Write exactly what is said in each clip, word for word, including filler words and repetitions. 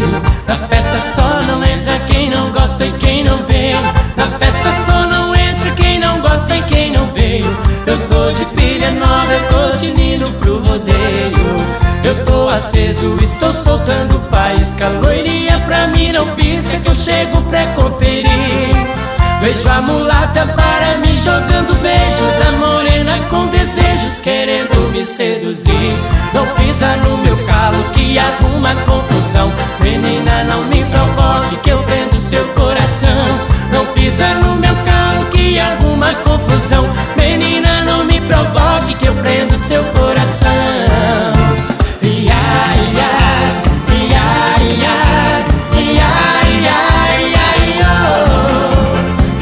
rodeio. Na festa só não entra quem não gosta e quem não veio. Na festa só não entra quem não gosta e quem não veio. Eu tô de pilha nova, eu tô tinindo pro rodeio. Eu tô aceso, estou soltando faísca. Loirinha pra mim não pisca que eu chego pra conferir. Vejo a mulata para mim jogando beijos, a morena com desejos querendo me seduzir. Não pisa no meu calo que arruma confusão. Menina, não me provoque que eu prendo seu coração. Não pisa no meu calo que arruma confusão. Menina, não me provoque que eu prendo seu coração. Ia, ia, ia, ia, ia, ia, ia, oh.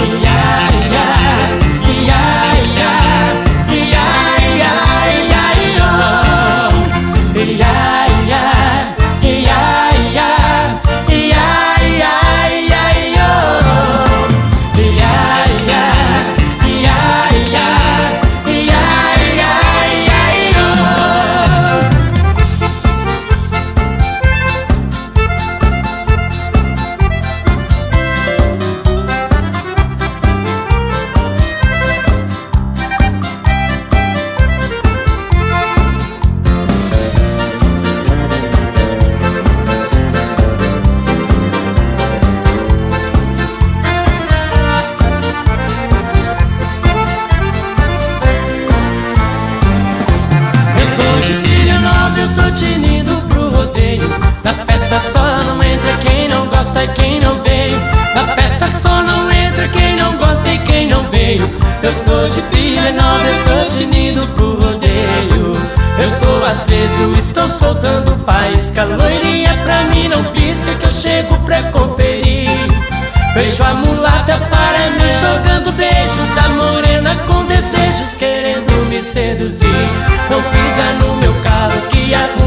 Eu tô de pilha nova, eu tô tinindo pro rodeio. Eu tô aceso, estou soltando faísca. Loirinha pra mim não pisca que eu chego pra conferir. Vejo a mulata para mim jogando beijos, a morena com desejos querendo me seduzir. Não pisa no meu carro que a